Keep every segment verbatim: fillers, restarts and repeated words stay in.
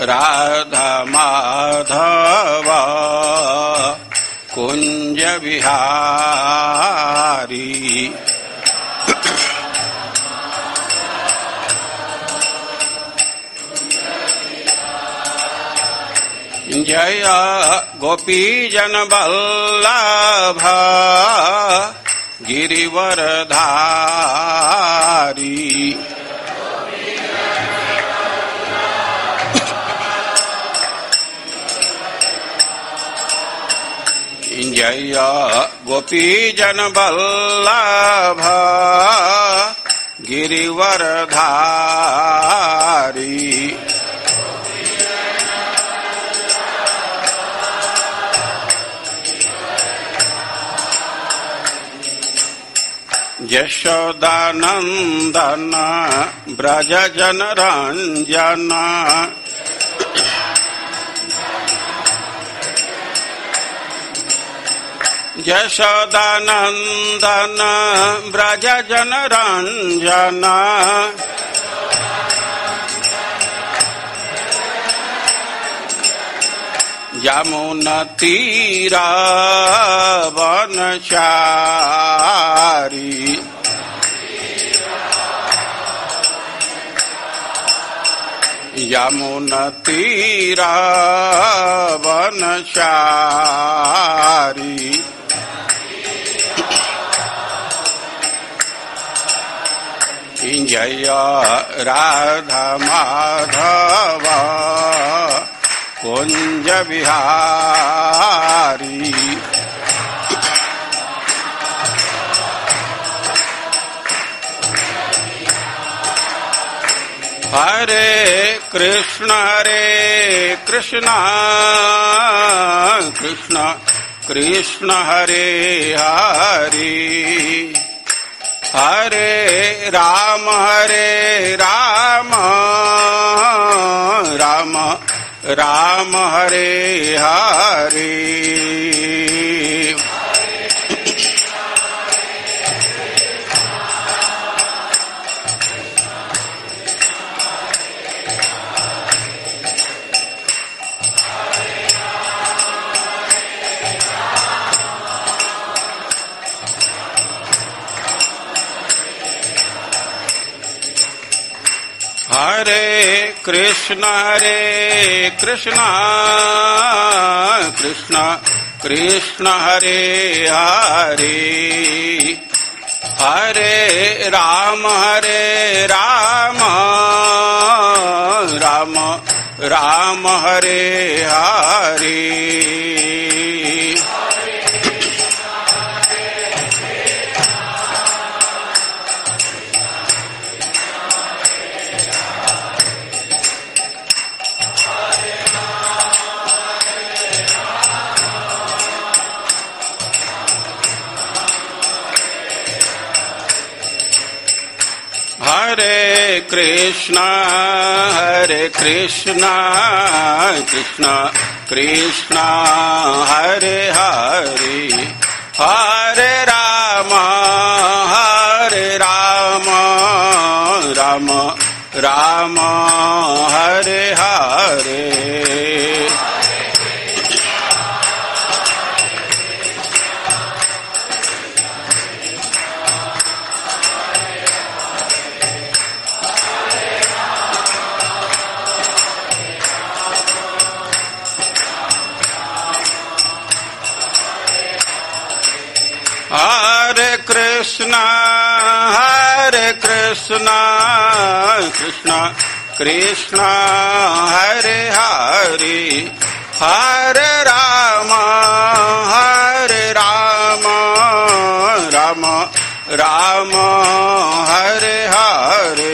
राधा माधव कुंज विहारी। जय गोपीजन वल्लभ गिरिवरधारी। जय गोपीजन वल्लभ गिरिवरधारी। यशोदानंदन ब्रज जन रंजन। यशोदानंदन ब्रज जन रंजन। यमुना तीरा वनचारी। यमुना तीरा वनचारी। जय राधा माधव कुंज विहारी। हरे कृष्ण हरे कृष्ण कृष्ण कृष्ण हरे हरे। हरे राम हरे राम राम राम हरे हरे। हरे कृष्ण हरे कृष्ण कृष्ण कृष्ण हरे हरे। हरे राम हरे राम राम राम हरे हरे। हरे कृष्ण हरे कृष्ण कृष्ण कृष्ण हरे हरे। हरे राम हरे राम राम राम हरे हरे। हरे कृष्ण हरे कृष्ण कृष्ण कृष्ण हरे हरे। हरे राम हरे राम राम राम हरे हरे।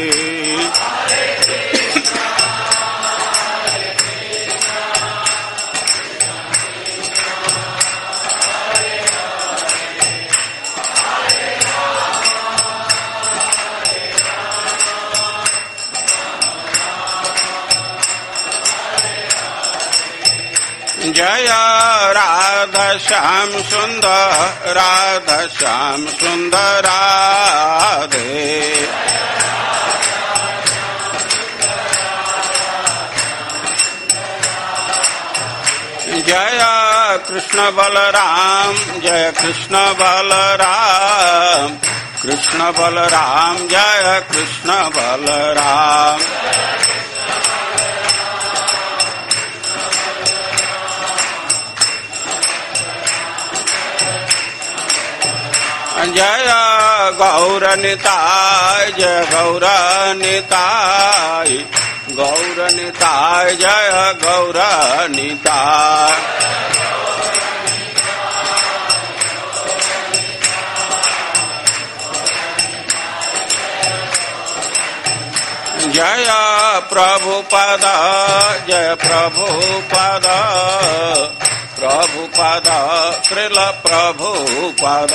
जय राधा श्याम सुंदर राधा श्याम सुंदर राधे। जय कृष्ण बलराम जय कृष्ण बलराम कृष्ण बलराम जय कृष्ण बलराम जय गौरनिताय जय गौरनिताय गौरनिताय जय गौरनिताय जय प्रभुपद जय प्रभुपद प्रभुपद श्रील प्रभुपद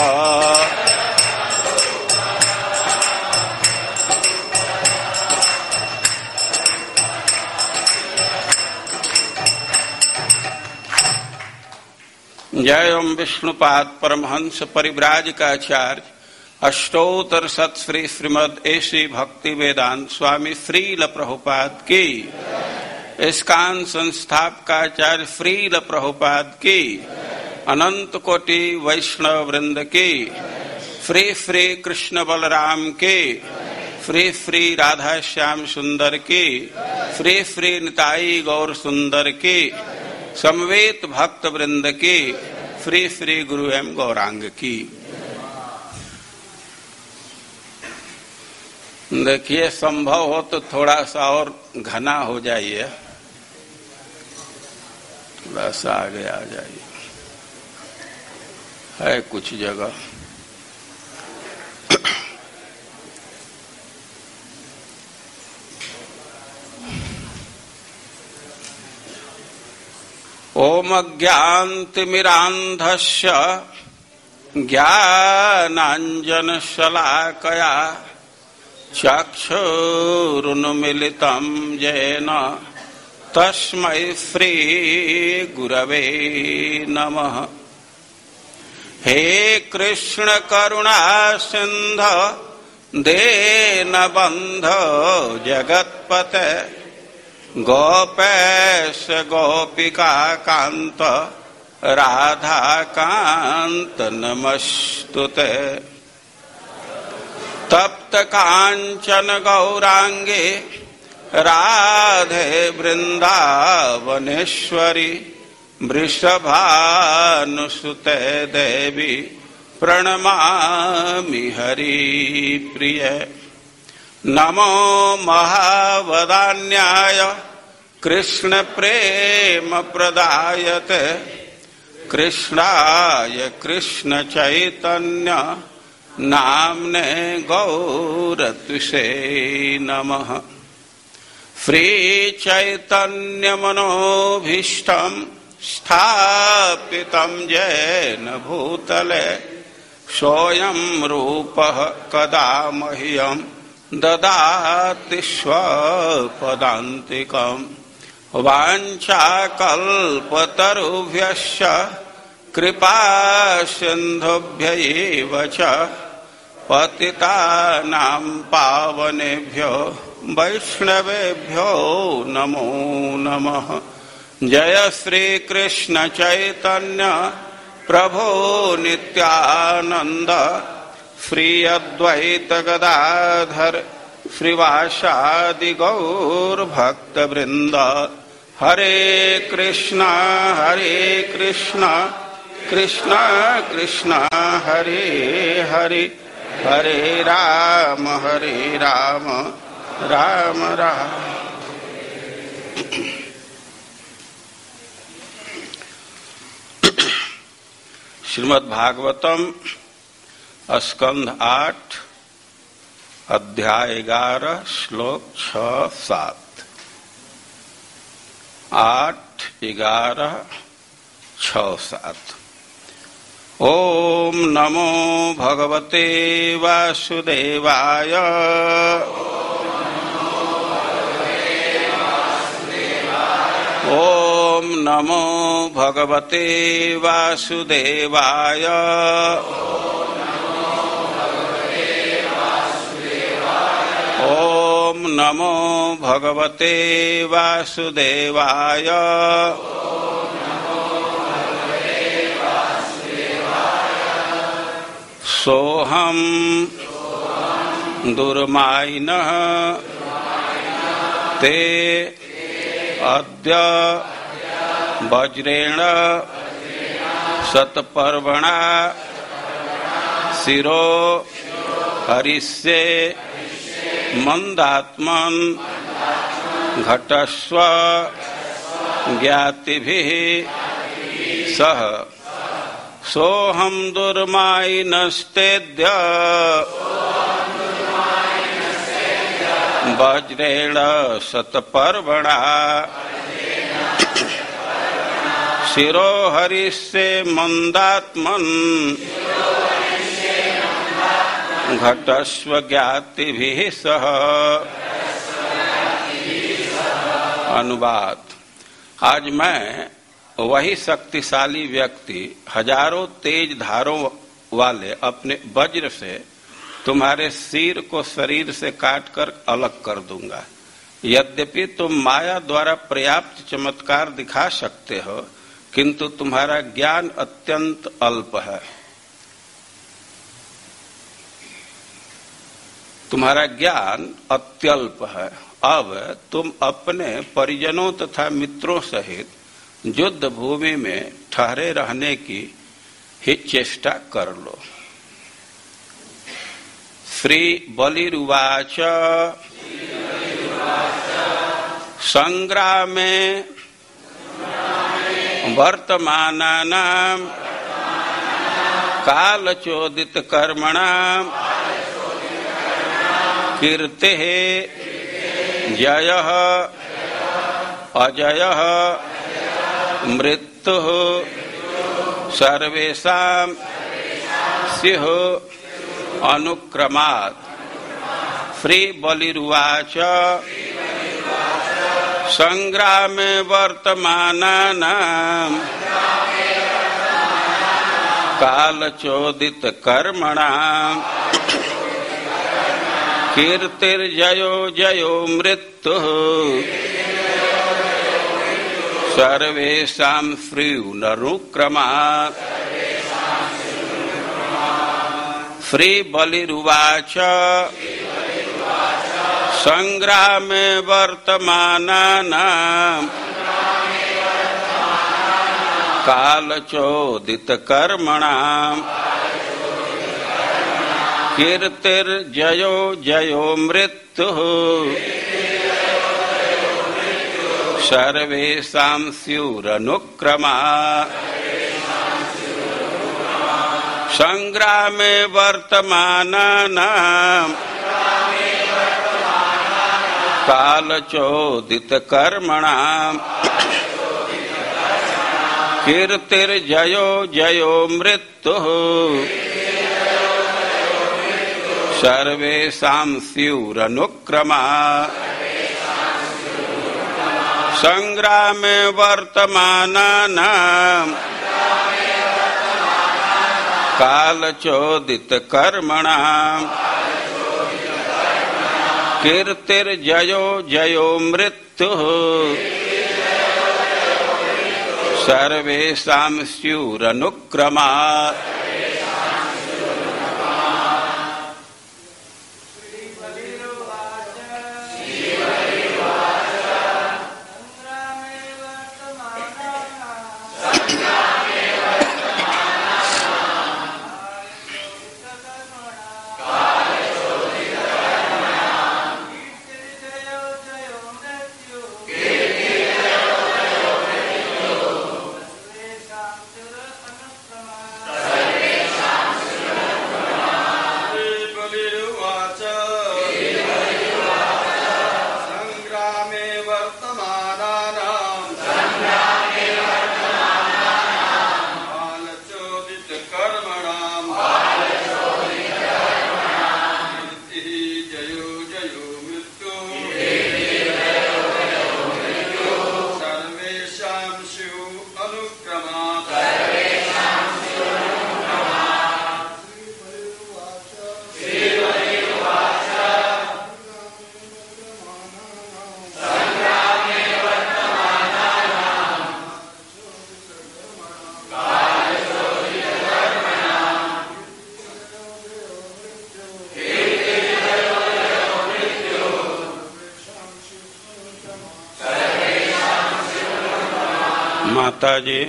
जय ओम विष्णुपाद परमहंस परिव्राजकाचार्य अष्टोत्तर सत श्री श्रीमद एसी भक्ति वेदांत स्वामी श्रील प्रभुपाद की इस्कान संस्थापकाचार्य श्रील प्रभुपाद की अनंत कोटि वैष्णव वृंद की श्री श्री कृष्ण बलराम की श्री श्री राधा श्याम सुंदर की श्री श्री निताई गौर सुंदर की समवेत भक्त वृंद की श्री श्री गुरु एवं गौरांग की। देखिए संभव हो तो थोड़ा सा और घना हो जाइए, थोड़ा सा आगे आ जाइए, है कुछ जगह। ओम अज्ञानतिमिरान्धस्य ज्ञानाञ्जनशलाकया चक्षुरुन्मीलितं येन तस्मै श्री गुरवे नमः। हे कृष्ण करुणा सिंधु दीनबन्धो जगत्पते गोपेश गोपिका कांत राधा कांत नमस्तुते। तप्त कांचन गौरांगे राधे वृंदावनेश्वरी वृषभानुसुते देवी प्रणमामि हरिप्रिय। नमो महावदान्याय कृष्ण प्रेम प्रदायते कृष्णाय कृष्ण चैतन्य नाम्ने गौरत्विषे नमः। श्री चैतन्य मनोभीष्टं स्थापितं येन भूतले सोऽयं रूपः कदा मह्यं ददाति स्वपदान्तिकम्। वाञ्छाकल्पतरुभ्यश्च कृपा सिन्धुभ्यैव च पतितानां पावनेभ्यो वैष्णवेभ्यो नमो नमः। जय श्री कृष्ण चैतन्य प्रभो नित्यानंद श्री अद्वैत गदाधर श्रीवासादि गौर भक्त वृंद। हरे कृष्णा हरे कृष्णा कृष्णा कृष्णा हरे हरे हरे राम हरे राम राम राम। श्रीमद् भागवतम स्कंध आठ अध्याय ग्यारह श्लोक छह सात। आठ ग्यारह छह सात। ओम नमो भगवते वासुदेवाय। ओम नमो भगवते वासुदेवाय। ओम नमो भगवते वासुदेवाय। सोहम दुर्मायिनः ते अद्य वज्रेण शतपर्वणा शिरो हरिष्ये मंदात्मन घटस्व ज्ञातिभिः सह सोहम दुर्मायिनस्तेद्य वज्रेण शतपर्वणा शिरो हरिष्ये मंदात्मन घटस्व ज्ञातिभिः सह। अनुवाद। आज मैं वही शक्तिशाली व्यक्ति हजारों तेज धारों वाले अपने वज्र से तुम्हारे सिर को शरीर से काटकर अलग कर दूंगा। यद्यपि तुम माया द्वारा पर्याप्त चमत्कार दिखा सकते हो, किंतु तुम्हारा ज्ञान अत्यंत अल्प है। तुम्हारा ज्ञान अत्यल्प है। अब तुम अपने परिजनों तथा मित्रों सहित युद्ध भूमि में ठहरे रहने की ही चेष्टा कर लो। श्री बलिरुवाच संग्रामे वर्तमानानां कालचोदित कर्मणां कीर्तिः जयः अजयः मृत्युः सर्वेषां स्युः अनुक्रमात्। श्री बलिरुवाच संग्रामे वर्तमानानां कालचोदित कर्मणां कीर्तिर्जयो जयो मृत्युः सर्वेषां स्युरनुक्रमात्। श्री बलिरुवाच संग्रामे वर्तमानानां कालचोदित कर्मणां कीर्तिर्जयो जयो मृत्युः सर्वेषां स्युरनुक्रमात्। संग्रामे वर्तमानानां कालचोदित कर्मणां कीर्तिर्जयो जयो मृत्युः सर्वेषां स्युरनुक्रमात्। संग्रामे वर्तमानानां कालचोदित कर्मणां कीर्तिर्जयो जयो मृत्युः सर्वेषां स्युरनुक्रमात्। माता जी।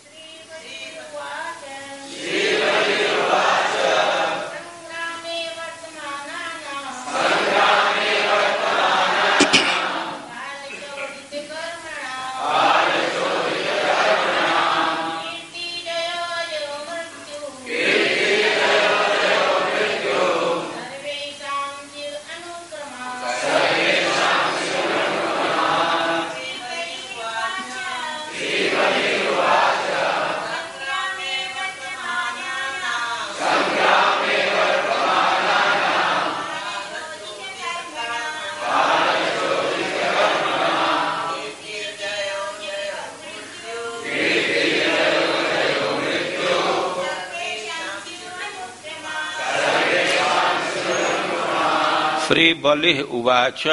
श्री बलि उवाच।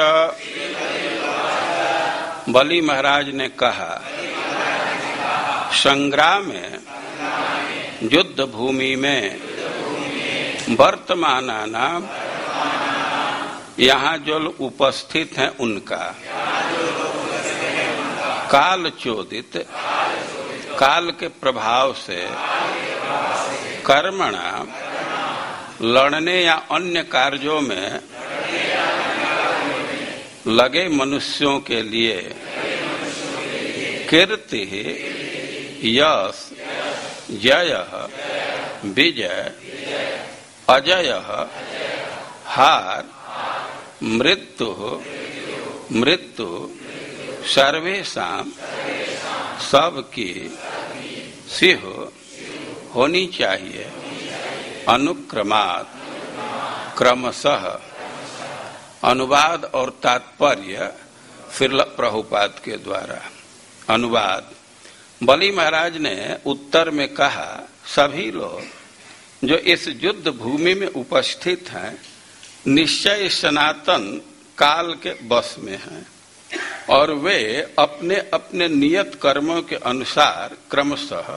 बलि महाराज ने कहा, संग्राम में युद्ध भूमि में वर्तमानानाम, यहाँ जो उपस्थित हैं उनका काल चोदित, काल के प्रभाव से कर्मणा, लड़ने या अन्य कार्यों में लगे मनुष्यों के लिए कीर्ति, यश, जय, विजय, अजय, हार, मृत्यु, मृत्यु सर्वेषां सबकी सिंह होनी चाहिए, अनुक्रमात्, क्रमशः। अनुवाद और तात्पर्य श्रील प्रभुपाद के द्वारा। अनुवाद। बलि महाराज ने उत्तर में कहा, सभी लोग जो इस युद्ध भूमि में उपस्थित हैं निश्चय सनातन काल के वश में हैं और वे अपने अपने नियत कर्मों के अनुसार क्रमशः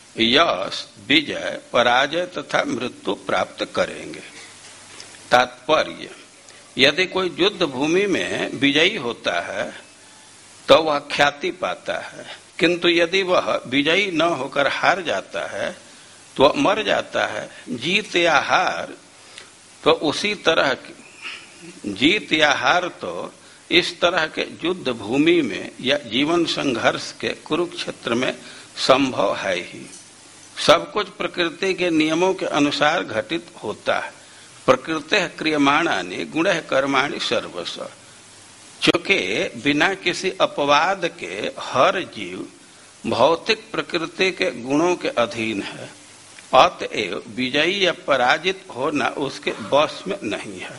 यश, विजय, पराजय तथा मृत्यु प्राप्त करेंगे। तात्पर्य, यदि कोई युद्ध भूमि में विजयी होता है तो वह ख्याति पाता है, किंतु यदि वह विजयी न होकर हार जाता है तो वह मर जाता है। जीत या हार तो उसी तरह की, जीत या हार तो इस तरह के युद्ध भूमि में या जीवन संघर्ष के कुरुक्षेत्र में संभव है ही। सब कुछ प्रकृति के नियमों के अनुसार घटित होता है। प्रकृति क्रियमाणानि गुणः कर्माणि सर्वश। चूंकि बिना किसी अपवाद के हर जीव भौतिक प्रकृति के गुणों के अधीन है, अतएव विजयी या पराजित होना उसके वश में नहीं है,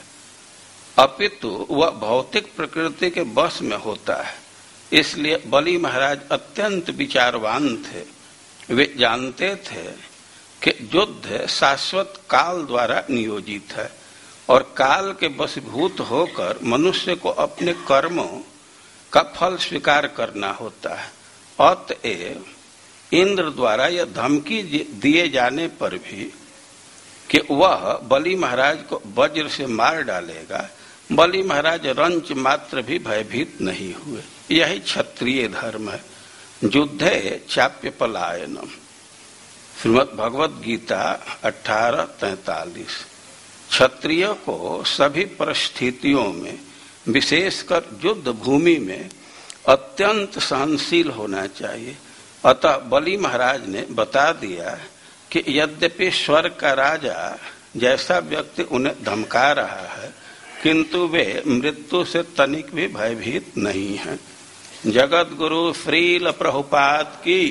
अपितु वह भौतिक प्रकृति के वश में होता है। इसलिए बलि महाराज अत्यंत विचारवान थे। वे जानते थे कि युद्ध शाश्वत काल द्वारा नियोजित है और काल के वशीभूत होकर मनुष्य को अपने कर्मों का फल स्वीकार करना होता है। अतएव इंद्र द्वारा यह धमकी दिए जाने पर भी कि वह बलि महाराज को वज्र से मार डालेगा, बलि महाराज रंच मात्र भी भयभीत नहीं हुए। यही क्षत्रिय धर्म है। युद्धे चाप्य पलायनम, श्रीमद् भगवत गीता अठारह तैतालीस। क्षत्रिय को सभी परिस्थितियों में, विशेषकर युद्ध भूमि में अत्यंत सहनशील होना चाहिए। अतः बलि महाराज ने बता दिया कि यद्यपि स्वर्ग का राजा जैसा व्यक्ति उन्हें धमका रहा है, किंतु वे मृत्यु से तनिक भी भयभीत नहीं हैं। जगत गुरु श्रील प्रभुपाद की।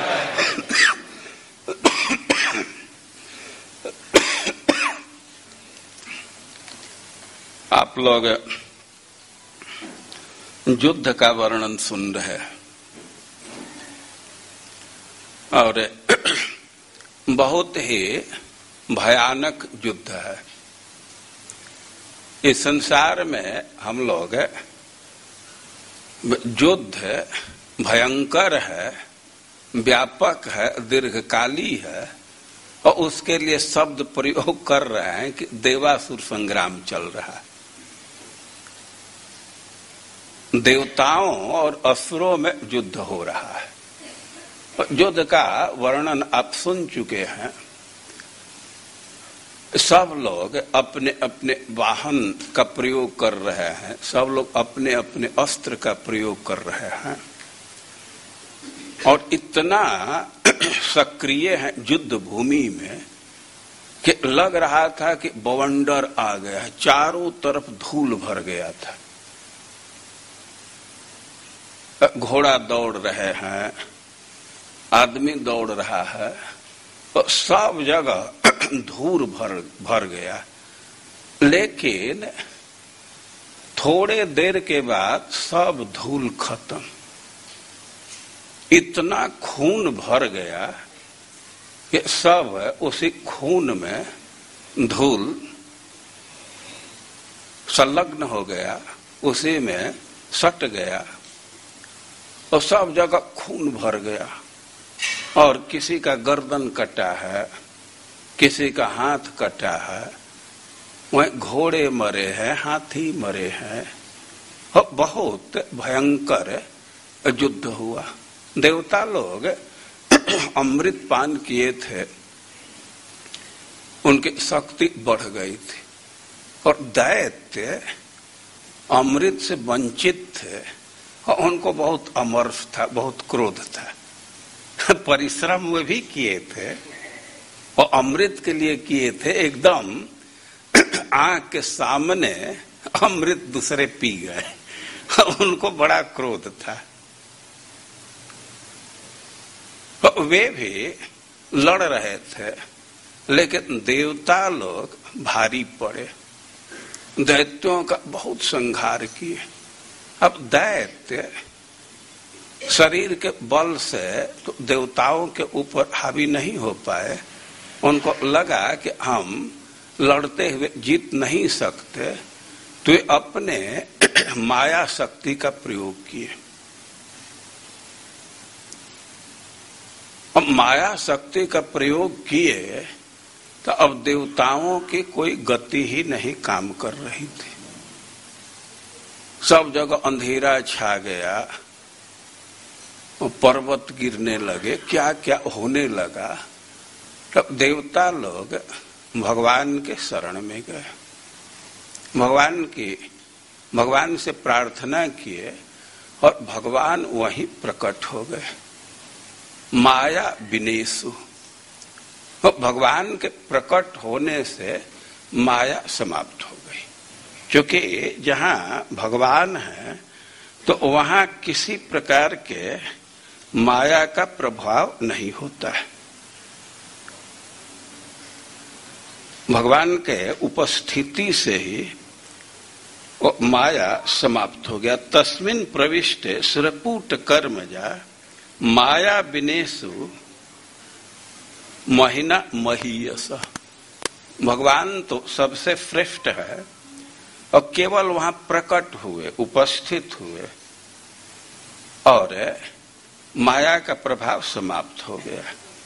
आप लोग युद्ध का वर्णन सुन रहे हैं और बहुत ही भयानक युद्ध है। इस संसार में हम लोग युद्ध भयंकर है, व्यापक है, दीर्घकाली है और उसके लिए शब्द प्रयोग कर रहे हैं कि देवासुर संग्राम चल रहा है। देवताओं और असुरों में युद्ध हो रहा है। युद्ध का वर्णन आप सुन चुके हैं। सब लोग अपने अपने वाहन का प्रयोग कर रहे हैं, सब लोग अपने अपने अस्त्र का प्रयोग कर रहे हैं और इतना सक्रिय है युद्ध भूमि में कि लग रहा था कि बवंडर आ गया है, चारों तरफ धूल भर गया था। घोड़ा दौड़ रहे हैं, आदमी दौड़ रहा है, तो सब जगह धूल भर भर गया। लेकिन थोड़े देर के बाद सब धूल खत्म, इतना खून भर गया कि सब उसी खून में धूल संलग्न हो गया, उसी में सट गया और सब जगह खून भर गया। और किसी का गर्दन कटा है, किसी का हाथ कटा है, वहीं घोड़े मरे हैं, हाथी मरे हैं। बहुत भयंकर युद्ध हुआ। देवता लोग अमृत पान किए थे, उनकी शक्ति बढ़ गई थी, और दैत्य अमृत से वंचित थे और उनको बहुत अमर्ष था, बहुत क्रोध था। परिश्रम वे भी किए थे और अमृत के लिए किए थे, एकदम आंख के सामने अमृत दूसरे पी गए, उनको बड़ा क्रोध था। वे भी लड़ रहे थे, लेकिन देवता लोग भारी पड़े, दैत्यों का बहुत संहार किए। अब दैत्य शरीर के बल से तो देवताओं के ऊपर हावी नहीं हो पाए। उनको लगा कि हम लड़ते हुए जीत नहीं सकते, तो वे अपने माया शक्ति का प्रयोग किए। अब माया शक्ति का प्रयोग किए तो अब देवताओं की कोई गति ही नहीं काम कर रही थी। सब जगह अंधेरा छा गया, पर्वत गिरने लगे, क्या क्या होने लगा। तब देवता लोग भगवान के शरण में गए, भगवान की भगवान से प्रार्थना किए और भगवान वहीं प्रकट हो गए। माया विनेशु, भगवान के प्रकट होने से माया समाप्त हो गई। क्योंकि जहाँ भगवान है तो वहाँ किसी प्रकार के माया का प्रभाव नहीं होता है। भगवान के उपस्थिति से ही वो माया समाप्त हो गया। तस्मिन् प्रविष्टे सुरपूट कर्मजा माया विनेशु महिना महीयस। भगवान तो सबसे श्रेष्ठ है और केवल वहां प्रकट हुए, उपस्थित हुए और माया का प्रभाव समाप्त हो गया।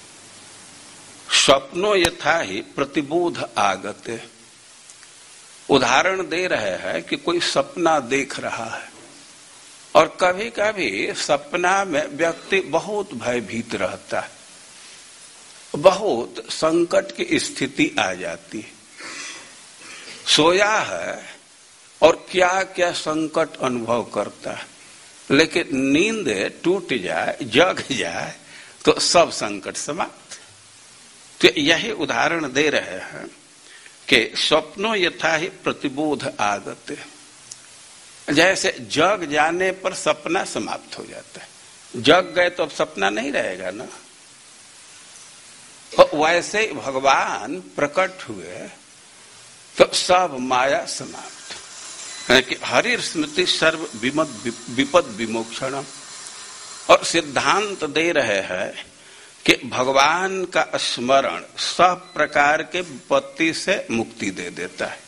स्वप्नो यथा ही प्रतिबोध आगते। उदाहरण दे रहे हैं कि कोई सपना देख रहा है और कभी कभी सपना में व्यक्ति बहुत भयभीत रहता है, बहुत संकट की स्थिति आ जाती है। सोया है और क्या क्या संकट अनुभव करता है, लेकिन नींद टूट जाए, जग जाए तो सब संकट समाप्त। तो यही उदाहरण दे रहे हैं कि स्वप्नो यथा ही प्रतिबोध आगते। जैसे जग जाने पर सपना समाप्त हो जाता है, जग गए तो अब सपना नहीं रहेगा ना। तो वैसे ही भगवान प्रकट हुए तो सब माया समाप्त। कि हरि स्मृति सर्व विपद विमोक्षणम। और सिद्धांत दे रहे हैं कि भगवान का स्मरण सब प्रकार के विपत्ति से मुक्ति दे देता है।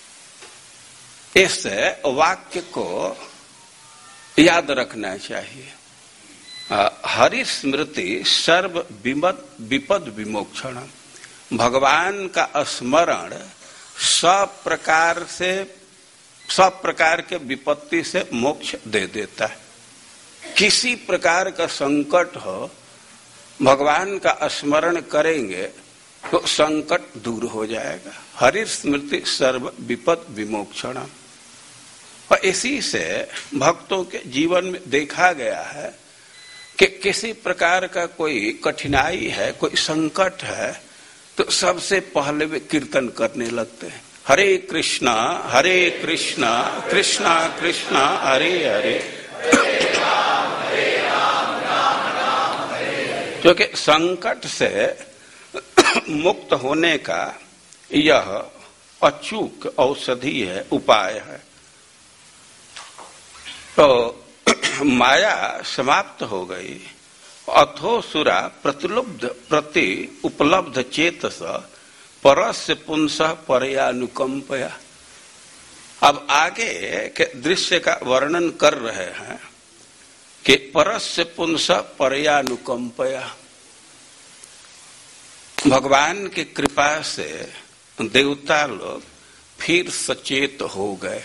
इस वाक्य को याद रखना चाहिए। हरि स्मृति सर्व विपद विमोक्षणम। भगवान का स्मरण सब प्रकार से सब प्रकार के विपत्ति से मोक्ष दे देता है। किसी प्रकार का संकट हो भगवान का स्मरण करेंगे तो संकट दूर हो जाएगा। हरि स्मृति सर्व विपद विमोक्षण। और इसी से भक्तों के जीवन में देखा गया है कि किसी प्रकार का कोई कठिनाई है, कोई संकट है, तो सबसे पहले वे कीर्तन करने लगते हैं, हरे कृष्णा हरे कृष्णा कृष्णा कृष्णा हरे हरे। क्योंकि संकट से मुक्त होने का यह अचूक औषधि है, उपाय है। तो माया समाप्त हो गई। अथो सुरा प्रतिलुब्ध प्रति उपलब्ध चेतस परस्य पुंसः परयानुकंपया। अब आगे के दृश्य का वर्णन कर रहे हैं कि परस्य पुंसः परयानुकंपया। भगवान की कृपा से देवता लोग फिर सचेत हो गए।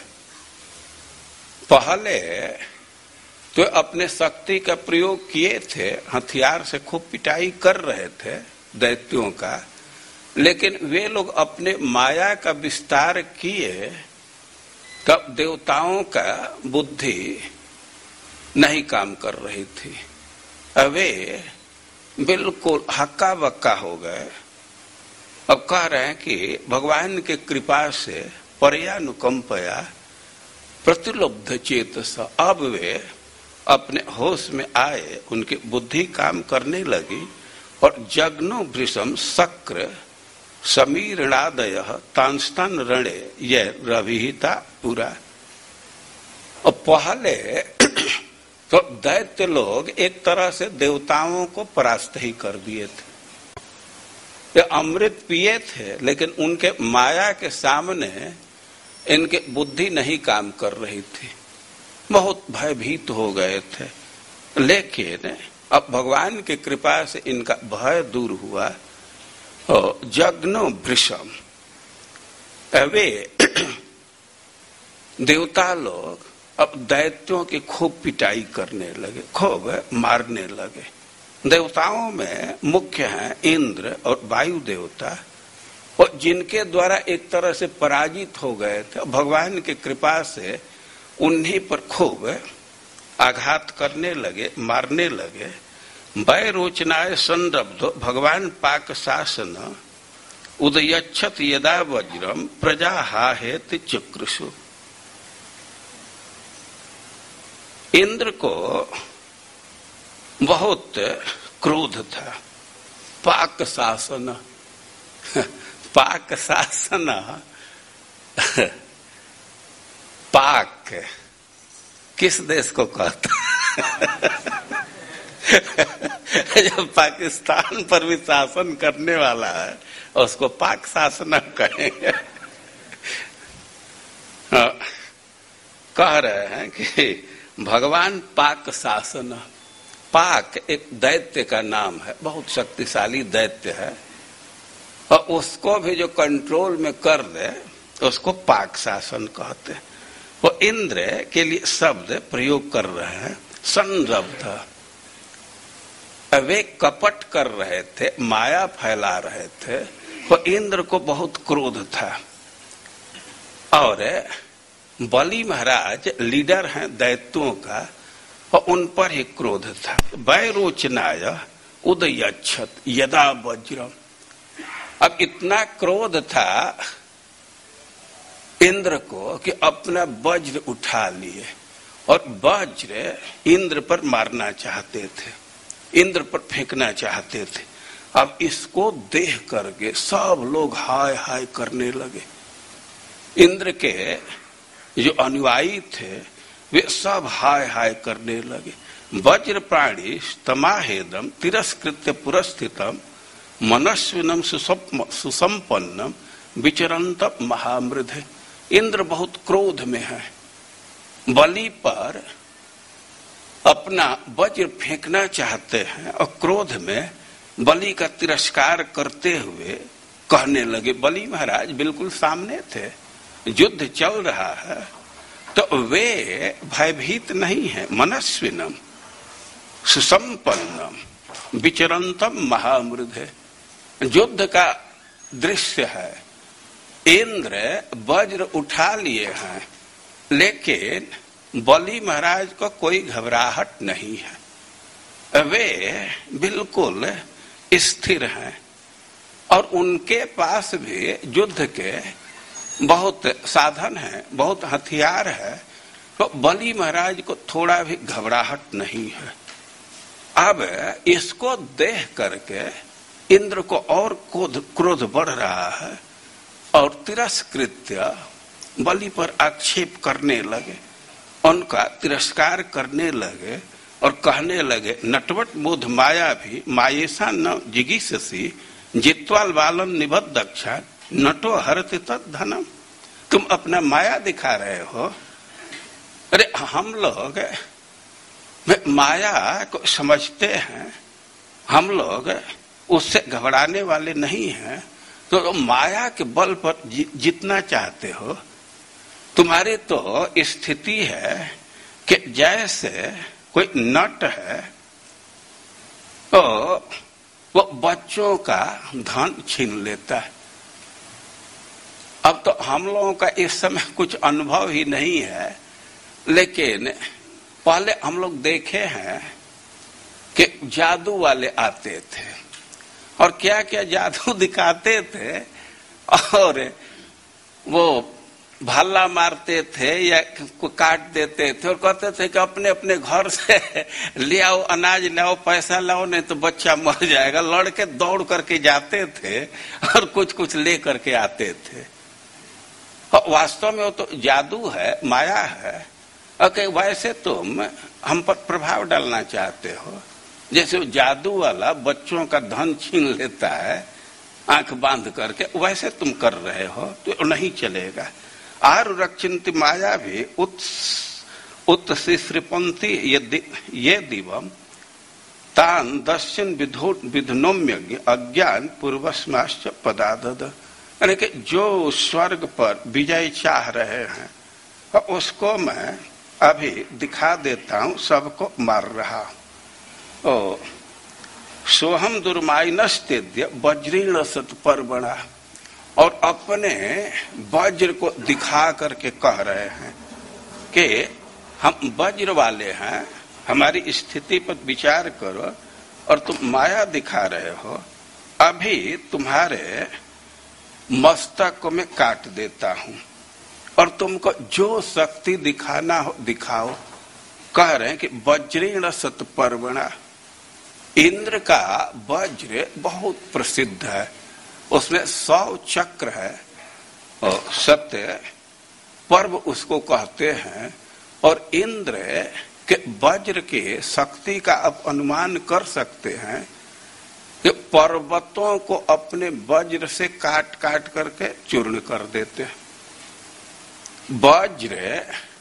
पहले तो अपने शक्ति का प्रयोग किए थे, हथियार से खूब पिटाई कर रहे थे दैत्यों का, लेकिन वे लोग अपने माया का विस्तार किए कब देवताओं का बुद्धि नहीं काम कर रही थी। वे बिल्कुल हक्का बक्का हो गए। अब कह रहे हैं कि भगवान के कृपा से परयानुकंपया प्रतिलब्ध चेतस। अब वे अपने होश में आए, उनकी बुद्धि काम करने लगी और जग्नो वृषम शक्र समीरणादय तांस्तन रणे ये रविहिता पूरा। और पहले तो दैत्य लोग एक तरह से देवताओं को परास्त ही कर दिए थे। ये अमृत पिए थे, लेकिन उनके माया के सामने इनके बुद्धि नहीं काम कर रही थी, बहुत भयभीत हो गए थे। लेकिन अब भगवान की कृपा से इनका भय दूर हुआ और जग्नो वृषम। वे देवता लोग अब दैत्यों की खूब पिटाई करने लगे, खूब मारने लगे। देवताओं में मुख्य हैं इंद्र और वायु देवता, और जिनके द्वारा एक तरह से पराजित हो गए थे, भगवान की कृपा से उन्हीं पर खूब आघात करने लगे, मारने लगे। वै रोचनाय संरब्धो भगवान पाक शासन उदयच्छत यदा वज्रम प्रजा हाहेत चक्रुषु। इंद्र को बहुत क्रोध था। पाक शासन, पाक शासन, पाक किस देश को कहता? जब पाकिस्तान पर भी शासन करने वाला है उसको पाक शासन कहेंगे। कह रहे हैं कि भगवान पाक शासन। पाक एक दैत्य का नाम है, बहुत शक्तिशाली दैत्य है, और उसको भी जो कंट्रोल में कर दे उसको पाक शासन कहते हैं। वो इंद्र के लिए शब्द प्रयोग कर रहे हैं, संरब्ध। वे कपट कर रहे थे, माया फैला रहे थे। वो इंद्र को बहुत क्रोध था, और बलि महाराज लीडर हैं दैत्यों का, और उन पर ही क्रोध था। वैरोचनाय उदयच्छत यदा वज्रम। अब इतना क्रोध था इंद्र को कि अपना वज्र उठा लिए और वज्र इंद्र पर मारना चाहते थे, इंद्र पर फेंकना चाहते थे। अब इसको देख करके सब लोग हाय हाय करने लगे। इंद्र के जो अनुयायी थे वे सब हाय हाय करने लगे। वज्र प्राणी तमाहेदम तिरस्कृत्य पुरस्थितम मनस्विनम सुसंपन्नम विचरंत महामृधे। इंद्र बहुत क्रोध में है, बलि पर अपना वज्र फेंकना चाहते हैं, और क्रोध में बलि का तिरस्कार करते हुए कहने लगे। बलि महाराज बिल्कुल सामने थे, युद्ध चल रहा है, तो वे भयभीत नहीं है। मनस्विनम सुसंपन्नम, विचरंतम महामृधे। युद्ध का दृश्य है। इंद्र वज्र उठा लिए हैं, लेकिन बलि महाराज को कोई घबराहट नहीं है। वे बिल्कुल स्थिर हैं और उनके पास भी युद्ध के बहुत साधन हैं, बहुत हथियार है। तो बलि महाराज को थोड़ा भी घबराहट नहीं है। अब इसको देख करके इंद्र को और क्रोध बढ़ रहा है और तिरस्कृत्य बलि पर आक्षेप करने लगे, उनका तिरस्कार करने लगे और कहने लगे, नटवट बोध माया भी मायेशा न जिगीषसी जित्वाल बालन निबद्ध दक्षा नटो हरति तत् धनम। तुम अपना माया दिखा रहे हो। अरे हम लोग माया को समझते हैं, हम लोग उससे घबराने वाले नहीं हैं। तो माया के बल पर जितना चाहते हो। तुम्हारी तो स्थिति है कि जैसे कोई नट है तो वो बच्चों का धन छीन लेता है। अब तो हम लोगों का इस समय कुछ अनुभव ही नहीं है, लेकिन पहले हम लोग देखे हैं कि जादू वाले आते थे और क्या क्या जादू दिखाते थे, और वो भाला मारते थे या काट देते थे और कहते थे कि अपने अपने घर से ले आओ, अनाज लाओ, पैसा लाओ, नहीं तो बच्चा मर जाएगा। लड़के दौड़ करके जाते थे और कुछ कुछ ले करके आते थे। और वास्तव में वो तो जादू है, माया है। ओके, वैसे तुम हम पर प्रभाव डालना चाहते हो, जैसे वो जादू वाला बच्चों का धन छीन लेता है आंख बांध करके, वैसे तुम कर रहे हो तो नहीं चलेगा। आरु रक्षिंति माया भी उत्सृपंती ये दिवम तान दर्शन विधनोम्य अज्ञान पूर्वस्माश्च पदादद। यानी कि जो स्वर्ग पर विजय चाह रहे हैं उसको मैं अभी दिखा देता हूं, सबको मार रहा। ओ सोहम दुर्माइनस्तेद्य वज्रीण सत्पर्वणा, और अपने वज्र को दिखा करके कह रहे हैं कि हम वज्र वाले हैं, हमारी स्थिति पर विचार करो, और तुम माया दिखा रहे हो। अभी तुम्हारे मस्तक में काट देता हूं और तुमको जो शक्ति दिखाना हो दिखाओ। कह रहे हैं कि वज्रेण सत्पर्वणा। इंद्र का वज्र बहुत प्रसिद्ध है, उसमें सौ चक्र है और सत्य पर्व उसको कहते हैं। और इंद्र के वज्र के शक्ति का आप अनुमान कर सकते हैं कि पर्वतों को अपने वज्र से काट काट करके चूर्ण कर देते हैं। वज्र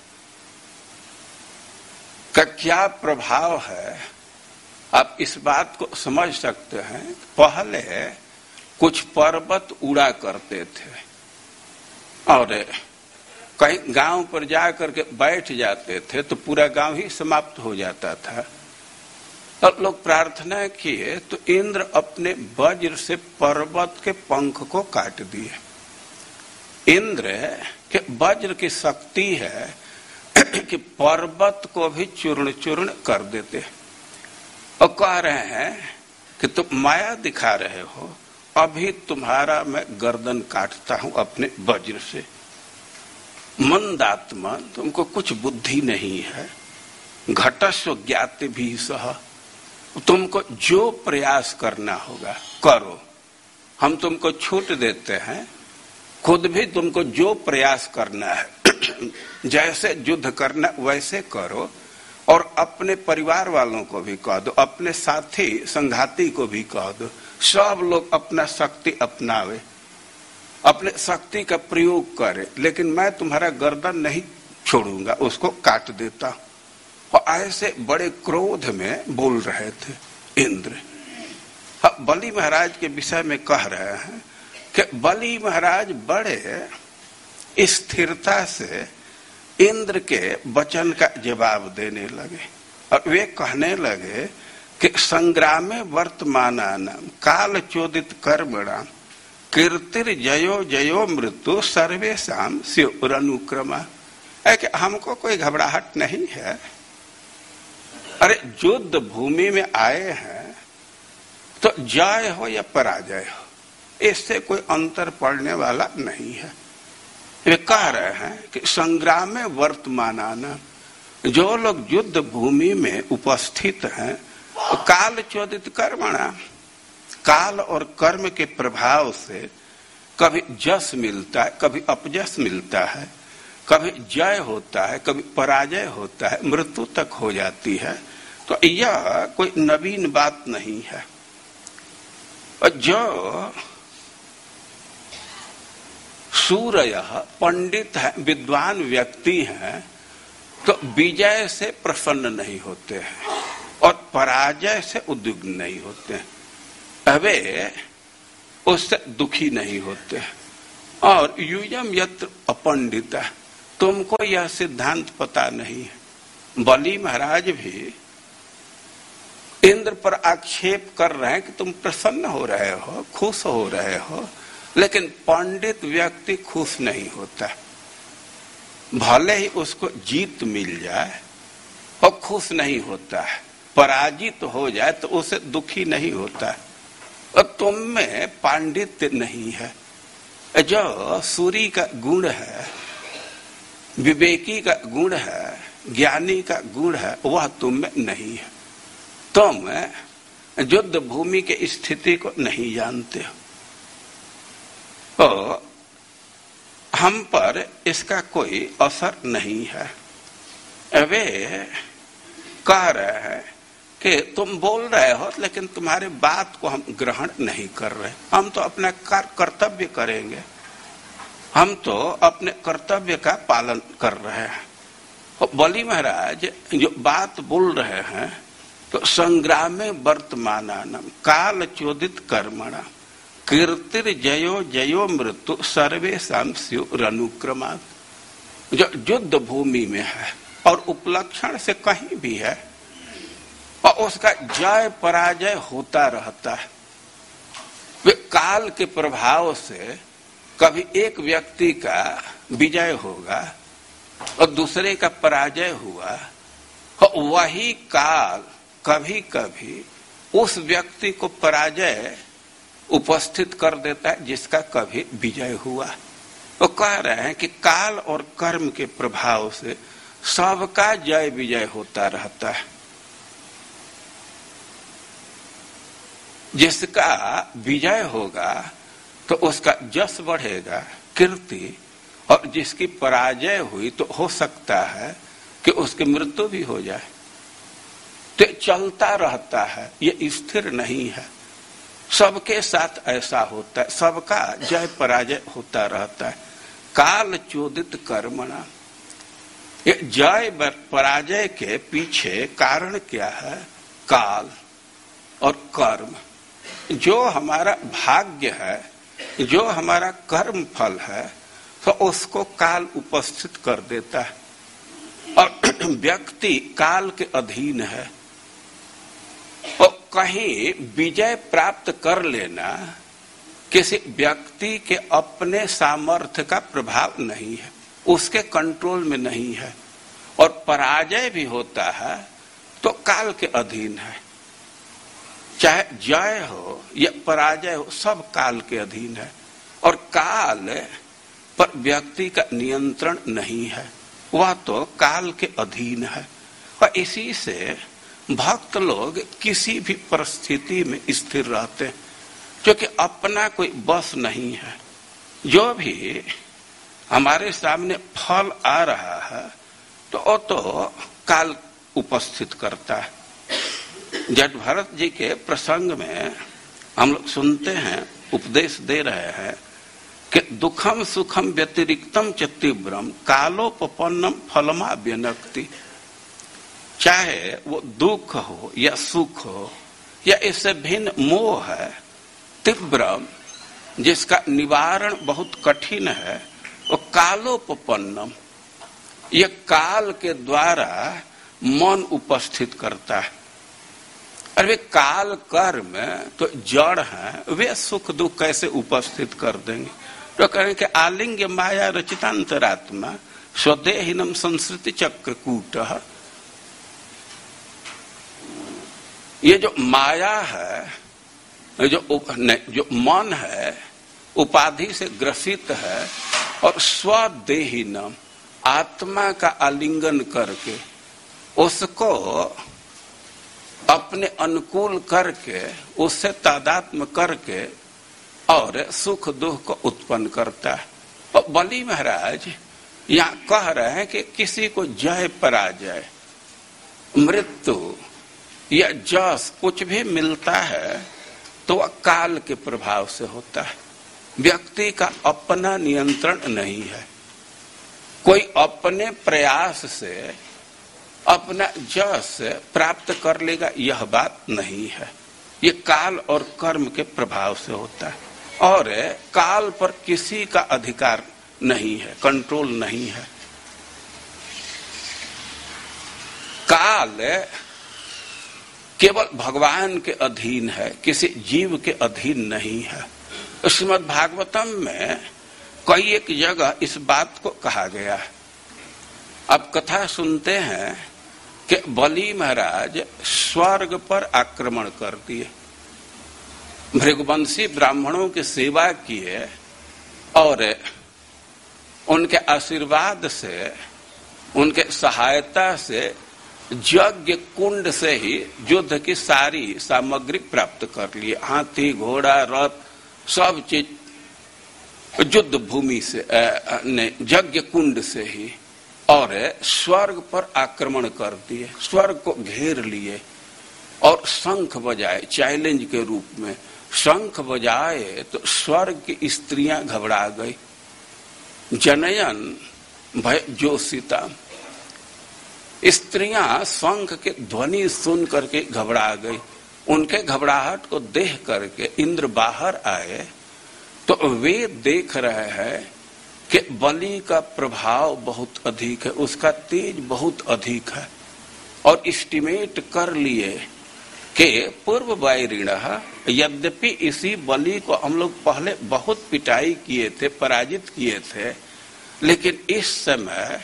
का क्या प्रभाव है आप इस बात को समझ सकते हैं। पहले कुछ पर्वत उड़ा करते थे और कहीं गांव पर जा करके बैठ जाते थे तो पूरा गांव ही समाप्त हो जाता था। और लोग प्रार्थना किए तो इंद्र अपने वज्र से पर्वत के पंख को काट दिए। इंद्र के वज्र की शक्ति है कि पर्वत को भी चूर्ण चूर्ण कर देते। और कह रहे हैं कि तुम माया दिखा रहे हो, अभी तुम्हारा मैं गर्दन काटता हूं अपने वज्र से। मंदात्मा, तुमको कुछ बुद्धि नहीं है। घटस्व ज्ञाते भी सह, तुमको जो प्रयास करना होगा करो, हम तुमको छूट देते हैं। खुद भी तुमको जो प्रयास करना है जैसे युद्ध करना वैसे करो, और अपने परिवार वालों को भी कह दो, अपने साथी संघाती को भी कह दो, सब लोग अपना शक्ति अपनावे, अपने शक्ति का प्रयोग करे, लेकिन मैं तुम्हारा गर्दन नहीं छोड़ूंगा, उसको काट देता। और ऐसे बड़े क्रोध में बोल रहे थे इंद्र। बलि महाराज के विषय में कह रहे हैं कि बलि महाराज बड़े स्थिरता से इंद्र के वचन का जवाब देने लगे और वे कहने लगे कि संग्रामे वर्तमानानाम काल चोदित कर्मणाम कीर्तिर जयो जयो मृत्यु सर्वेशाम स्युरनुक्रमा। है कि हमको कोई घबराहट नहीं है। अरे युद्ध भूमि में आए हैं तो जय हो या पराजय हो, इससे कोई अंतर पड़ने वाला नहीं है। वे कह रहे हैं कि संग्राम में वर्तमानाना, जो लोग युद्ध भूमि में उपस्थित हैं, तो काल चोदित कर्मणा, काल और कर्म के प्रभाव से कभी जस मिलता है, कभी अपजस मिलता है, कभी जय होता है, कभी पराजय होता है, मृत्यु तक हो जाती है। तो यह कोई नवीन बात नहीं है। और जो सूर्य पंडित है, विद्वान व्यक्ति हैं, तो विजय से प्रसन्न नहीं होते हैं और पराजय से उद्विग्न नहीं होते हैं। वे उससे दुखी नहीं होते हैं। और यूयम यत्र अपंडित, तुमको यह सिद्धांत पता नहीं है। बलि महाराज भी इंद्र पर आक्षेप कर रहे हैं कि तुम प्रसन्न हो रहे हो, खुश हो रहे हो, लेकिन पंडित व्यक्ति खुश नहीं होता। भले ही उसको जीत मिल जाए और खुश नहीं होता है, पराजित हो जाए तो उसे दुखी नहीं होता है। और तुम में पांडित्य नहीं है। जो सूर्य का गुण है, विवेकी का गुण है, ज्ञानी का गुण है, वह तुम में नहीं है। तुम युद्ध भूमि के स्थिति को नहीं जानते हो। तो हम पर इसका कोई असर नहीं है। वे कह रहे हैं कि तुम बोल रहे हो लेकिन तुम्हारे बात को हम ग्रहण नहीं कर रहे। हम तो अपना कर्तव्य करेंगे, हम तो अपने कर्तव्य का पालन कर रहे हैं। और बलि महाराज जो बात बोल रहे हैं, तो संग्राम में वर्तमानानाम काल चोदित कर्मणा कीर्तिर जयो जयो मृत्यु सर्वेशाम स्युरनुक्रमा। जो युद्ध भूमि में है और उपलक्षण से कहीं भी है, और उसका जय पराजय होता रहता है। वे काल के प्रभाव से कभी एक व्यक्ति का विजय होगा और दूसरे का पराजय हुआ, और वही काल कभी कभी उस व्यक्ति को पराजय उपस्थित कर देता है जिसका कभी विजय हुआ। वो कह रहे हैं कि काल और कर्म के प्रभाव से सबका जय विजय होता रहता है। जिसका विजय होगा तो उसका यश बढ़ेगा, कीर्ति, और जिसकी पराजय हुई तो हो सकता है कि उसकी मृत्यु भी हो जाए। तो चलता रहता है, ये स्थिर नहीं है। सबके साथ ऐसा होता है, सबका जय पराजय होता रहता है। काल चोदित कर्मणा, ये जय पराजय के पीछे कारण क्या है? काल और कर्म। जो हमारा भाग्य है, जो हमारा कर्म फल है, तो उसको काल उपस्थित कर देता है। और व्यक्ति काल के अधीन है। और कहीं विजय प्राप्त कर लेना किसी व्यक्ति के अपने सामर्थ्य का प्रभाव नहीं है, उसके कंट्रोल में नहीं है। और पराजय भी होता है तो काल के अधीन है। चाहे जय हो या पराजय हो, सब काल के अधीन है। और काल पर व्यक्ति का नियंत्रण नहीं है, वह तो काल के अधीन है। और इसी से भक्त लोग किसी भी परिस्थिति में स्थिर रहते हैं, क्योंकि अपना कोई बस नहीं है। जो भी हमारे सामने फल आ रहा है तो वो तो काल उपस्थित करता है। जट भरत जी के प्रसंग में हम लोग सुनते हैं, उपदेश दे रहे हैं कि दुखम सुखम व्यतिरिक्तम च तीव्रम कालोपपन्नम फलमा व्यनक्ति। चाहे वो दुख हो या सुख हो या इससे भिन्न मोह है, तीव्रम, जिसका निवारण बहुत कठिन है, वो कालोपपन्नम, ये काल के द्वारा मन उपस्थित करता है। अरे काल कर्म तो जड़ है, वे सुख दुख कैसे उपस्थित कर देंगे? तो कहें कि आलिंग्य माया रचितांतरात्मा स्वदेहिनम संस्कृति चक्रकूट। ये जो माया है, जो जो मन है, उपाधि से ग्रसित है और स्वदेहिनम आत्मा का आलिंगन करके उसको अपने अनुकूल करके, उससे तादात्म्य करके और सुख दुख को उत्पन्न करता है। और बलि महाराज यहाँ कह रहे हैं कि किसी को जय पराजय, मृत्यु या जस कुछ भी मिलता है तो वह काल के प्रभाव से होता है। व्यक्ति का अपना नियंत्रण नहीं है। कोई अपने प्रयास से अपना जस प्राप्त कर लेगा, यह बात नहीं है। ये काल और कर्म के प्रभाव से होता है और काल पर किसी का अधिकार नहीं है, कंट्रोल नहीं है। काल केवल भगवान के अधीन है, किसी जीव के अधीन नहीं है। श्रीमद् भागवतम में कई एक जगह इस बात को कहा गया है। अब कथा सुनते हैं कि बलि महाराज स्वर्ग पर आक्रमण कर दिए, भृगुवंशी ब्राह्मणों की सेवा किए और उनके आशीर्वाद से, उनके सहायता से यज्ञ कुंड से ही युद्ध की सारी सामग्री प्राप्त कर लिए। हाथी, घोड़ा, रथ, सब चीज युद्ध भूमि से, यज्ञ कुंड से ही, और स्वर्ग पर आक्रमण कर दिए, स्वर्ग को घेर लिए और शंख बजाए, चैलेंज के रूप में शंख बजाए तो स्वर्ग की स्त्रियां घबरा गई। जनयन भय जोशिता, स्त्रियां शंख के ध्वनि सुन करके घबरा गई। उनके घबराहट को देख करके इंद्र बाहर आए तो वे देख रहे हैं कि बलि का प्रभाव बहुत अधिक है, उसका तेज बहुत अधिक है, और एस्टिमेट कर लिए कि पूर्व वैरिण, यद्यपि इसी बलि को हम लोग पहले बहुत पिटाई किए थे, पराजित किए थे, लेकिन इस समय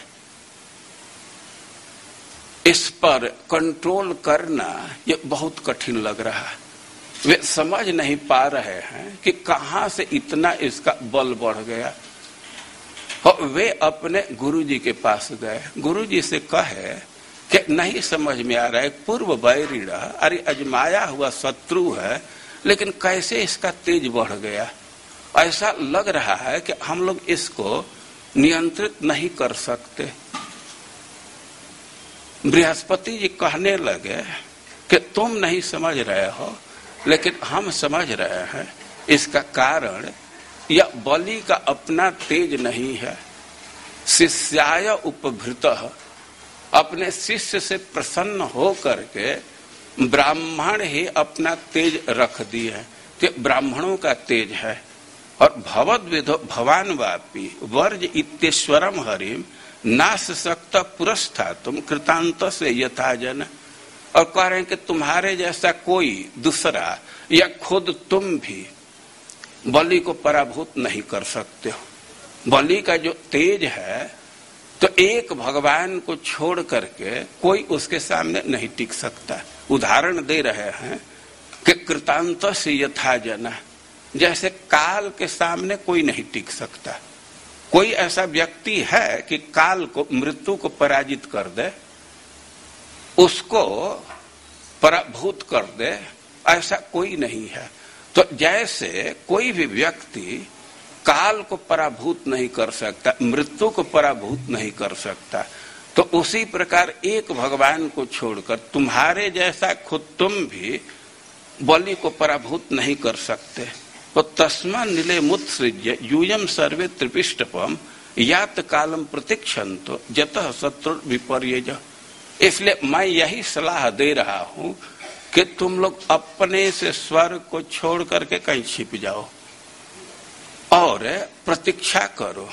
इस पर कंट्रोल करना ये बहुत कठिन लग रहा है। वे समझ नहीं पा रहे हैं कि कहां से इतना इसका बल बढ़ गया। और वे अपने गुरुजी के पास गए, गुरुजी से कहे कि नहीं समझ में आ रहा है, पूर्व वैरिण, अरे अजमाया हुआ शत्रु है, लेकिन कैसे इसका तेज बढ़ गया। ऐसा लग रहा है कि हम लोग इसको नियंत्रित नहीं कर सकते। बृहस्पति जी कहने लगे कि तुम नहीं समझ रहे हो, लेकिन हम समझ रहे हैं। इसका कारण यह बलि का अपना तेज नहीं है। शिष्याय उपभृत, अपने शिष्य से प्रसन्न हो करके ब्राह्मण ही अपना तेज रख दिए है कि ब्राह्मणों का तेज है। और भवद विधो भवान वापी वर्ज इत्येश्वरम हरिम नाश सकता पुरस्था तुम कृतांत से यथा जन। और कह रहे हैं कि तुम्हारे जैसा कोई दूसरा या खुद तुम भी बलि को पराभूत नहीं कर सकते हो। बलि का जो तेज है तो एक भगवान को छोड़ करके कोई उसके सामने नहीं टिक सकता। उदाहरण दे रहे हैं कि कृतांत से यथा जना, जैसे काल के सामने कोई नहीं टिक सकता। कोई ऐसा व्यक्ति है कि काल को, मृत्यु को पराजित कर दे, उसको पराभूत कर दे, ऐसा कोई नहीं है। तो जैसे कोई भी व्यक्ति काल को पराभूत नहीं कर सकता, मृत्यु को पराभूत नहीं कर सकता, तो उसी प्रकार एक भगवान को छोड़कर तुम्हारे जैसा खुद तुम भी बलि को पराभूत नहीं कर सकते। तो तस्मा नीले मुत्सृज्य यूयम सर्वे त्रिपिष्टपम यात कालम प्रतीक्षन्तो जतः शत्रु विपर्यज। इसलिए मैं यही सलाह दे रहा हूं कि तुम लोग अपने से स्वर्ग को छोड़ करके कहीं छिप जाओ और प्रतीक्षा करो।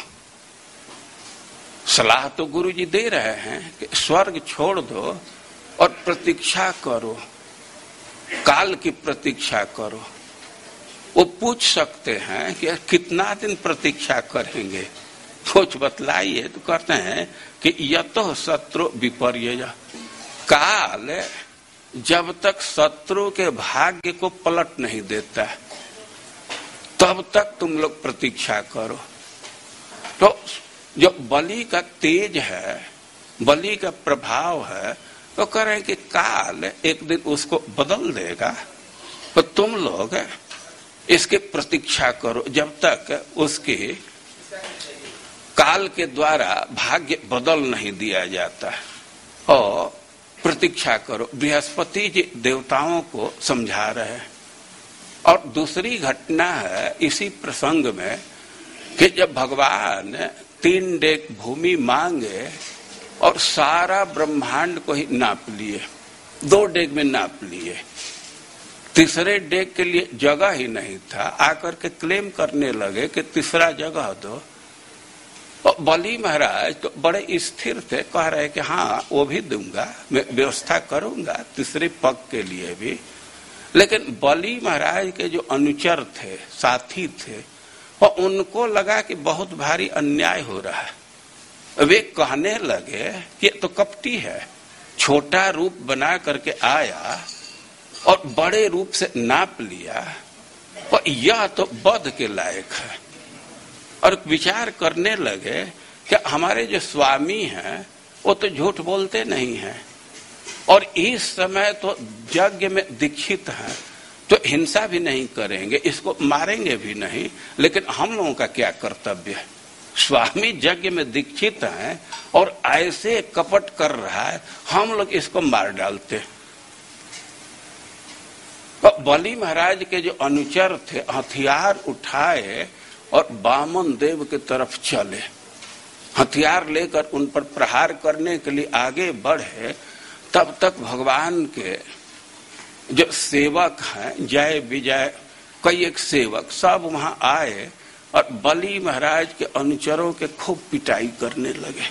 सलाह तो गुरु जी दे रहे हैं कि स्वर्ग छोड़ दो और प्रतीक्षा करो। काल की प्रतीक्षा करो। वो पूछ सकते हैं कि कितना दिन प्रतीक्षा करेंगे, कुछ बतलाइए। तो कहते हैं कि यतो शत्रु विपर्य, काल जब तक शत्रु के भाग्य को पलट नहीं देता तब तक तुम लोग प्रतीक्षा करो। तो जो बलि का तेज है, बलि का प्रभाव है, तो कह रहे हैं कि काल एक दिन उसको बदल देगा, तो तुम लोग इसकी प्रतीक्षा करो जब तक उसके काल के द्वारा भाग्य बदल नहीं दिया जाता। और प्रतीक्षा करो। बृहस्पति जी देवताओं को समझा रहे हैं। और दूसरी घटना है इसी प्रसंग में कि जब भगवान तीन डेग भूमि मांगे और सारा ब्रह्मांड को ही नाप लिए, दो डेग में नाप लिए, तीसरे डेग के लिए जगह ही नहीं था, आकर के क्लेम करने लगे कि तीसरा जगह दो। और बलि महाराज तो बड़े स्थिर थे, कह रहे कि हाँ वो भी दूंगा, मैं व्यवस्था करूंगा तीसरे पग के लिए भी। लेकिन बलि महाराज के जो अनुचर थे, साथी थे, और उनको लगा कि बहुत भारी अन्याय हो रहा है। वे कहने लगे कि तो कपटी है, छोटा रूप बना करके आया और बड़े रूप से नाप लिया, और यह तो वध के लायक है। और विचार करने लगे कि हमारे जो स्वामी हैं वो तो झूठ बोलते नहीं हैं, और इस समय तो यज्ञ में दीक्षित हैं, तो हिंसा भी नहीं करेंगे, इसको मारेंगे भी नहीं। लेकिन हम लोगों का क्या कर्तव्य है? स्वामी यज्ञ में दीक्षित हैं और ऐसे कपट कर रहा है, हम लोग इसको मार डालते। तो बलि महाराज के जो अनुचर थे हथियार उठाए और वामन देव की तरफ चले, हथियार लेकर उन पर प्रहार करने के लिए आगे बढ़े। तब तक भगवान के जो सेवक हैं, जय विजय कई एक सेवक, सब वहां आए और बलि महाराज के अनुचरों के खूब पिटाई करने लगे।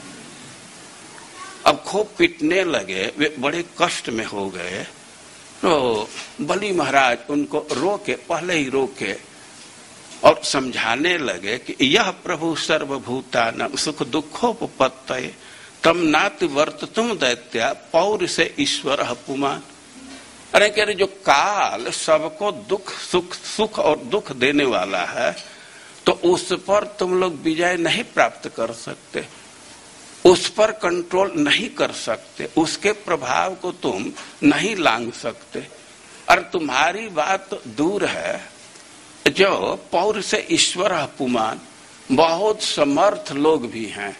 अब खूब पिटने लगे, वे बड़े कष्ट में हो गए। तो बलि महाराज उनको रोके, पहले ही रोके और समझाने लगे कि यह प्रभु सर्वभूतानां सुख दुखोपपत्तये तम नाति वर्ततुम दैत्या पौर से ईश्वर पुमान। अरे कह रहे जो काल सबको दुख सुख सुख और दुख देने वाला है, तो उस पर तुम लोग विजय नहीं प्राप्त कर सकते, उस पर कंट्रोल नहीं कर सकते, उसके प्रभाव को तुम नहीं लांघ सकते। और तुम्हारी बात तो दूर है, जो पौर से ईश्वर पुमान, बहुत समर्थ लोग भी हैं,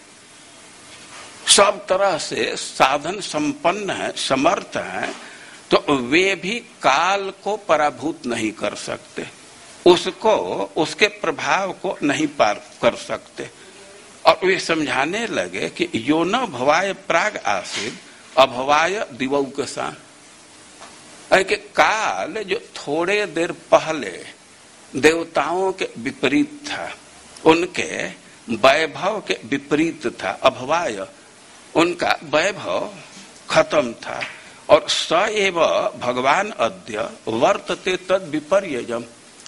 सब तरह से साधन संपन्न है, समर्थ हैं, तो वे भी काल को पराभूत नहीं कर सकते, उसको उसके प्रभाव को नहीं पार कर सकते। और वे समझाने लगे कि यो न भवाय प्राग आसिद अभवाय दिवौकसान। कि काल जो थोड़े देर पहले देवताओं के विपरीत था, उनके वैभव के विपरीत था, अभवाय उनका वैभव खत्म था। और स एव भगवान अद्य वर्तते तद विपर्ययम्,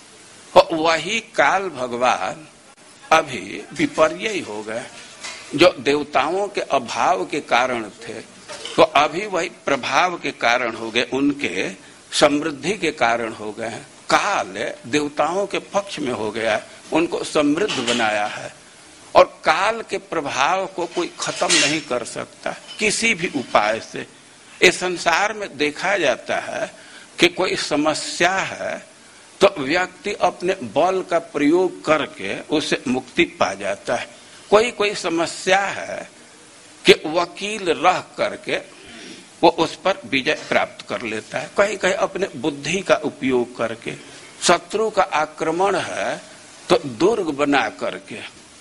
वही काल भगवान अभी विपर्य हो गए। जो देवताओं के अभाव के कारण थे, तो अभी वही प्रभाव के कारण हो गए, उनके समृद्धि के कारण हो गए। काल देवताओं के पक्ष में हो गया, उनको समृद्ध बनाया है। और काल के प्रभाव को कोई खत्म नहीं कर सकता किसी भी उपाय से। इस संसार में देखा जाता है कि कोई समस्या है तो व्यक्ति अपने बल का प्रयोग करके उसे मुक्ति पा जाता है। कोई कोई समस्या है कि वकील रह करके वो उस पर विजय प्राप्त कर लेता है, कहीं कहीं अपने बुद्धि का उपयोग करके। शत्रु का आक्रमण है तो दुर्ग बना करके,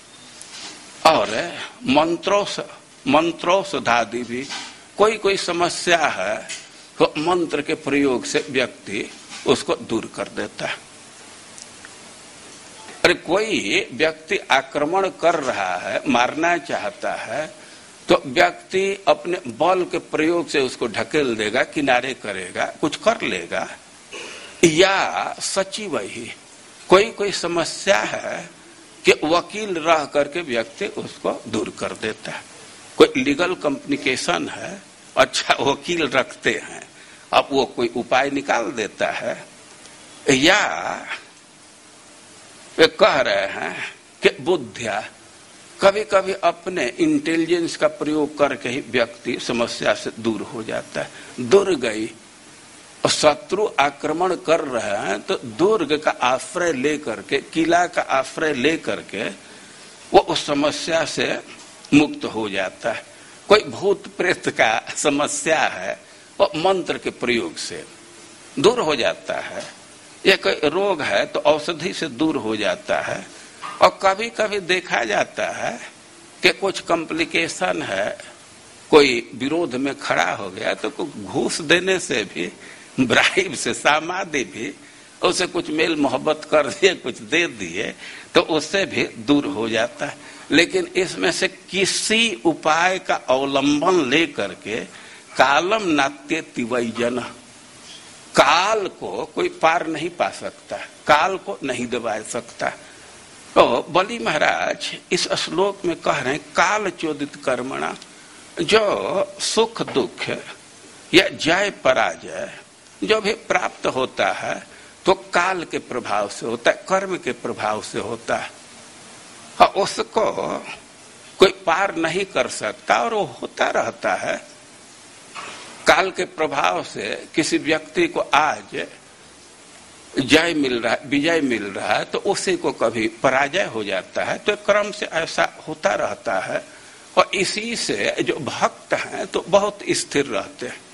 और मंत्रोस मंत्रोषधादि भी, कोई कोई समस्या है तो मंत्र के प्रयोग से व्यक्ति उसको दूर कर देता है। अरे कोई व्यक्ति आक्रमण कर रहा है, मारना चाहता है, तो व्यक्ति अपने बल के प्रयोग से उसको ढकेल देगा, किनारे करेगा, कुछ कर लेगा, या सचिव ही कोई कोई समस्या है कि वकील रह करके व्यक्ति उसको दूर कर देता है। कोई लीगल कम्युनिकेशन है, अच्छा वकील रखते हैं, अब वो कोई उपाय निकाल देता है, या वे कह रहे हैं कि बुद्धिया, कभी कभी अपने इंटेलिजेंस का प्रयोग करके ही व्यक्ति समस्या से दूर हो जाता है। दूर गई और शत्रु आक्रमण कर रहे हैं तो दुर्ग का आश्रय लेकर के, किला का आश्रय लेकर के वो उस समस्या से मुक्त हो जाता है। कोई भूत प्रेत का समस्या है, वो मंत्र के प्रयोग से दूर हो जाता है। या कोई रोग है तो औषधि से दूर हो जाता है। और कभी कभी देखा जाता है कि कुछ कॉम्प्लिकेशन है, कोई विरोध में खड़ा हो गया तो कुछ घूस देने से भी, ब्राइब से, सामादि भी, उसे कुछ मेल मोहब्बत कर दिए, कुछ दे दिए तो उससे भी दूर हो जाता है। लेकिन इसमें से किसी उपाय का अवलंबन लेकर के कालम नाट्य तिवैजन, काल को कोई पार नहीं पा सकता, काल को नहीं दबा सकता। तो बलि महाराज इस श्लोक में कह रहे हैं काल चोदित कर्मणा, जो सुख दुख या जय पराजय जो भी प्राप्त होता है तो काल के प्रभाव से होता है, कर्म के प्रभाव से होता है। हाँ, उसको कोई पार नहीं कर सकता और वो होता रहता है। काल के प्रभाव से किसी व्यक्ति को आज जय मिल रहा है, विजय मिल रहा है, तो उसी को कभी पराजय हो जाता है। तो क्रम से ऐसा होता रहता है। और इसी से जो भक्त हैं तो बहुत स्थिर रहते हैं।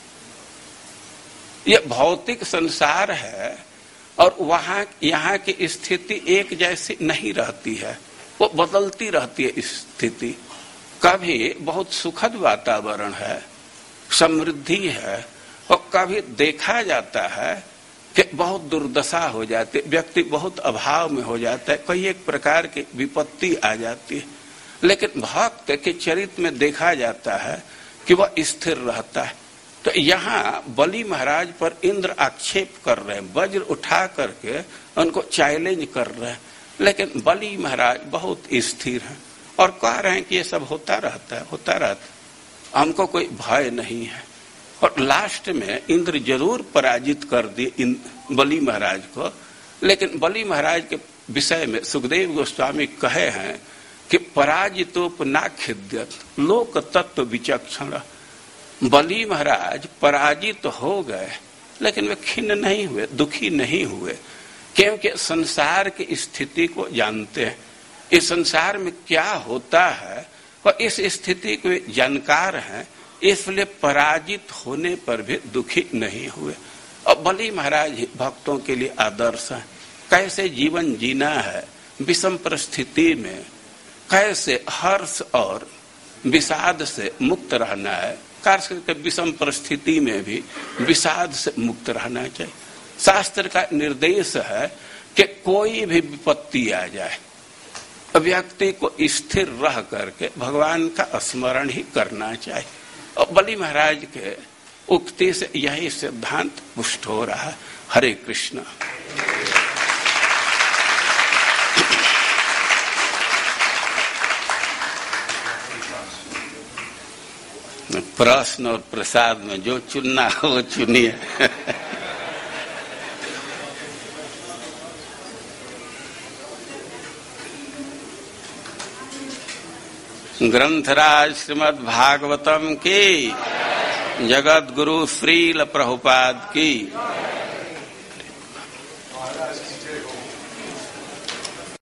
ये भौतिक संसार है और वहां यहाँ की स्थिति एक जैसी नहीं रहती है, वो बदलती रहती है स्थिति। कभी बहुत सुखद वातावरण है, समृद्धि है, और कभी देखा जाता है कि बहुत दुर्दशा हो जाती है, व्यक्ति बहुत अभाव में हो जाता है, कई एक प्रकार की विपत्ति आ जाती है। लेकिन भक्त के चरित्र में देखा जाता है कि वह स्थिर रहता है। तो यहाँ बलि महाराज पर इंद्र आक्षेप कर रहे हैं, वज्र उठा करके उनको चैलेंज कर रहे हैं, लेकिन बलि महाराज बहुत स्थिर हैं और कह रहे हैं कि ये सब होता रहता है, होता रहता है, हमको कोई भय नहीं है। और लास्ट में इंद्र जरूर पराजित कर दिए बलि महाराज को। लेकिन बलि महाराज के विषय में सुखदेव गोस्वामी कहे हैं कि पराजितोपनाखिद्यत लोक तत्व विचक्षण। बलि महाराज पराजित हो गए लेकिन वे खिन्न नहीं हुए, दुखी नहीं हुए, क्योंकि संसार की स्थिति को जानते हैं, इस संसार में क्या होता है और इस स्थिति के जानकार हैं, इसलिए पराजित होने पर भी दुखी नहीं हुए। और बलि महाराज भक्तों के लिए आदर्श है, कैसे जीवन जीना है विषम परिस्थिति में, कैसे हर्ष और विषाद से मुक्त रहना है, खासकर विषम परिस्थिति में भी विषाद से मुक्त रहना चाहिए। शास्त्र का निर्देश है कि कोई भी विपत्ति आ जाए व्यक्ति को स्थिर रह करके भगवान का स्मरण ही करना चाहिए। और बलि महाराज के उक्ति से यही सिद्धांत पुष्ट हो रहा है। हरे कृष्ण। प्रश्न और प्रसाद में जो चुनना हो वो चुनिए। ग्रंथराज श्रीमद् भागवतम की, जगत गुरु श्रील प्रभुपाद की।